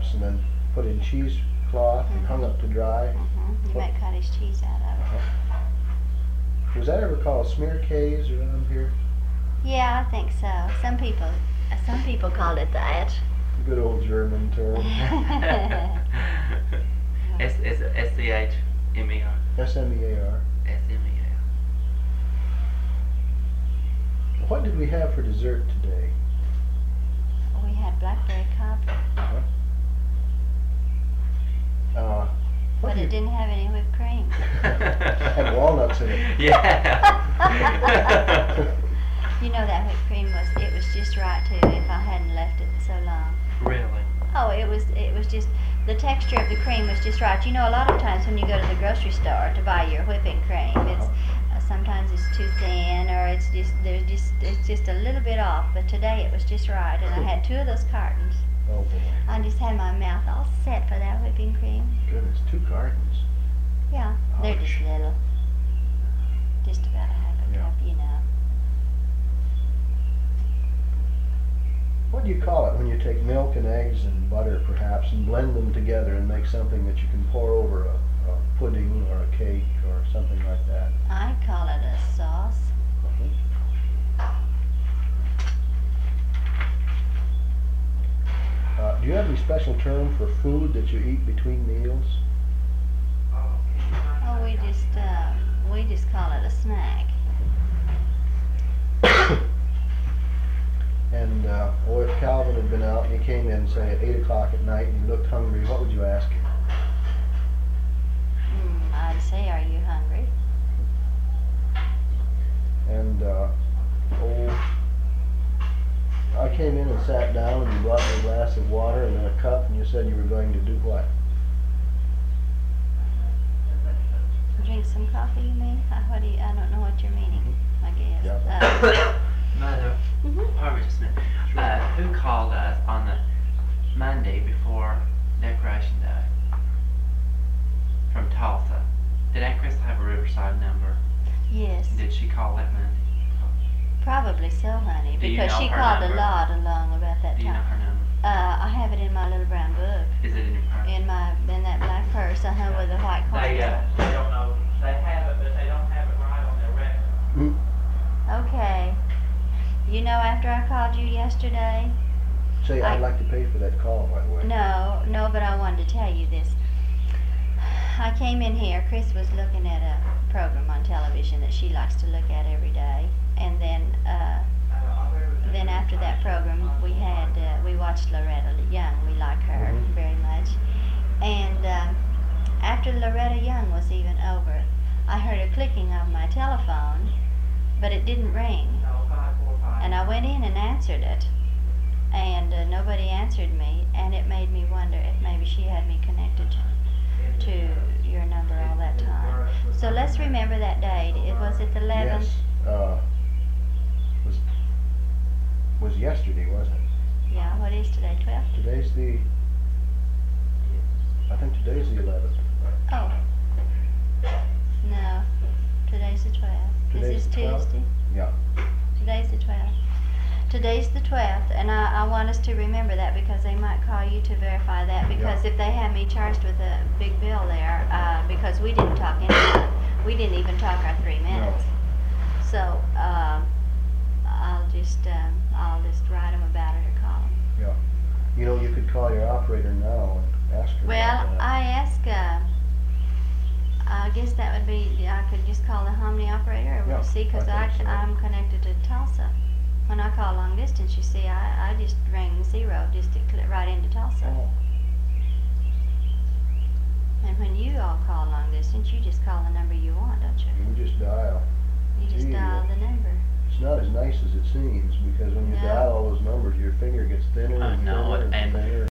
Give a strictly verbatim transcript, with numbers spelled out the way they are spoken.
perhaps, and then put in cheesecloth and hung up to dry. Mm-hmm. You What- make cottage cheese out of it. Uh-huh. Was that ever called smearcase around here? Yeah, I think so. Some people, uh, some people called it that. Good old German term. S S S C H M E R. S M E A R. S M E A R. What did we have for dessert today? We had blackberry cobbler, Uh-huh. Uh, what but do it you- didn't have any whipped cream. Had walnuts in it. Yeah. You know that whipped cream was, it was just right too if I hadn't left it so long. Really? Oh, it was, it was just, the texture of the cream was just right. You know, a lot of times when you go to the grocery store to buy your whipping cream, it's, uh, sometimes it's too thin or it's just, there's just, it's just a little bit off, but today it was just right and I had two of those cartons. Oh boy. I just had my mouth all set for that whipping cream. Goodness, two cartons. Yeah, they're just Ouch. little. Just about a half a Yeah. cup, you know. What do you call it when you take milk and eggs and butter perhaps and blend them together and make something that you can pour over a, a pudding or a cake or something like that? I call it a sauce. Uh, do you have any special term for food that you eat between meals? Oh, we just, uh, we just call it a snack. And uh, oh, if Calvin had been out and he came in, say, at eight o'clock at night and he looked hungry, what would you ask him? Mm, I'd say, are you hungry? And uh, oh, I came in and sat down and you brought me a glass of water and then a cup and you said you were going to do what? Drink some coffee, you mean? Uh, what do you, I don't know what you're meaning, I guess. Yeah. Uh, Mother, mhm. Harvey just a minute. Uh, who called us on the Monday before Decoration Day from Tulsa? Did Aunt Crystal have a Riverside number? Yes, Did she call that Monday? probably so, honey, Do you because know she her called number? a lot along about that Do you know time. her number? Uh, I have it in my little brown book, Is it in your purse? in my, in that black purse, uh-huh, with the white They, uh, corners. they don't know, they have it, but they don't have it right on their record. Mm. Okay. You know, after I called you yesterday, Say, I'd I- like to pay for that call, by the way. no, no, but I wanted to tell you this. I came in here, Chris was looking at a program on television that she likes to look at every day, and then, uh, then after that program, we had, uh, we watched Loretta Young. We like her Mhm. very much. And um, after Loretta Young was even over, I heard a clicking of my telephone, but it didn't ring. And I went in and answered it, and uh, nobody answered me, and it made me wonder if maybe she had me connected to, to your number all that time. So let's remember that date. It was it the eleventh? Yes. Uh, was, was yesterday, wasn't it? Yeah, what is today, twelfth? Today's the, I think today's the eleventh. Oh. No, today's the twelfth. Today's This is the twelfth? Tuesday. Yeah. Today's the twelfth. Today's the twelfth, and I, I want us to remember that because they might call you to verify that. Because Yeah. if they have me charged with a big bill there, uh, because we didn't talk anything, we didn't even talk our three minutes. So um, I'll just um, I'll just write them about it or call them. Yeah. You know, you could call your operator now and ask her Well, about that. I ask. Uh, I guess that would be. I could just call the Hominy operator, or Yeah, we'll see, because I I, think so. I'm connected to Tulsa. When I call long distance, you see, I, I just ring zero just to click right into Tulsa. Oh, And when you all call long distance, you just call the number you want, don't you? you just dial. You just Gee, dial the number. It's not as nice as it seems because when you No. dial all those numbers, your finger gets thinner I and know thinner it, and and thinner.